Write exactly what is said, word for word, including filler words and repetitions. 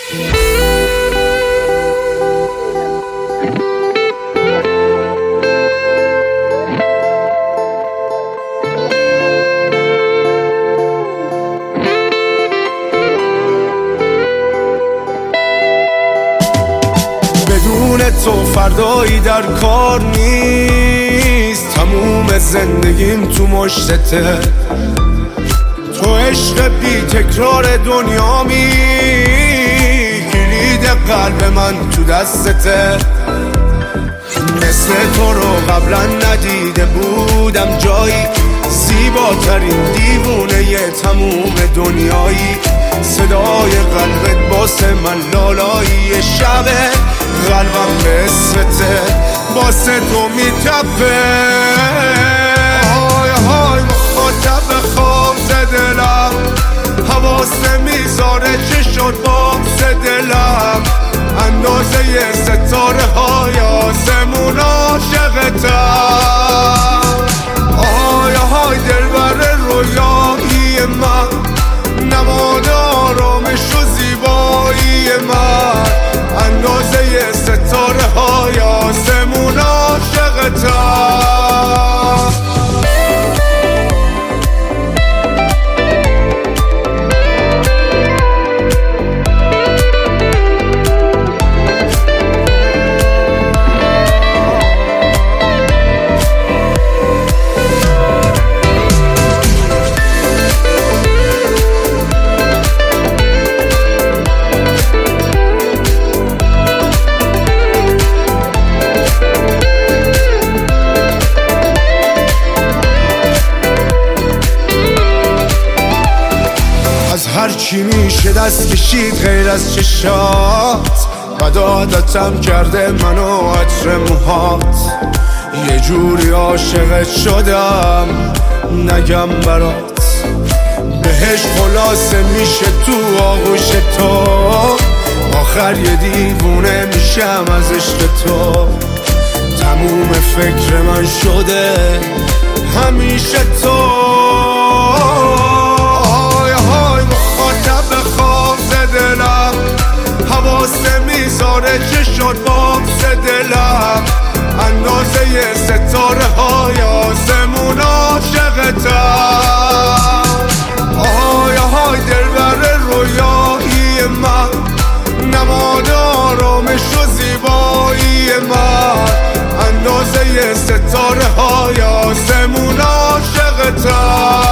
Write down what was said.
بدون تو فردایی در کار نیست، تموم زندگیم تو مشتته. تو عشق بی تکرار دنیامی، کلید قلب من تو دستته. مثل تو رو قبلا ندیده بودم جایی، زیباترین دیوونه ی تموم دنیایی. صدای قلبت باسه من لالایی شبه، قلبم به اسمته باسه تو میتپه. های های مخاطب خواب دلم، حواس نمیذاره چه شد باز دلم. اندازه ستاره های آسمون عاشقتم. های های دلبر رویایی من، نماد آرامش و زیبایی من. اندازه ستاره های آسمون عاشقتم. هرچی میشه دست کشید غیر از چشات، بد عادتم کرده منو عطر موهات. یه جوری عاشقت شدم نگم برات، بهش خلاصه میشه تو آغوش تو. آخر یه دیوونه میشم از عشق تو. تموم فکر من شده همیشه تو. دلم حواس نمیذاره چه شد باز دلم. اندازه ستاره های آسمون عاشقتم. آهای آهای دلبر رویایی من، نماد آرامش و زیبایی من. اندازه ستاره های آسمون عاشقتم.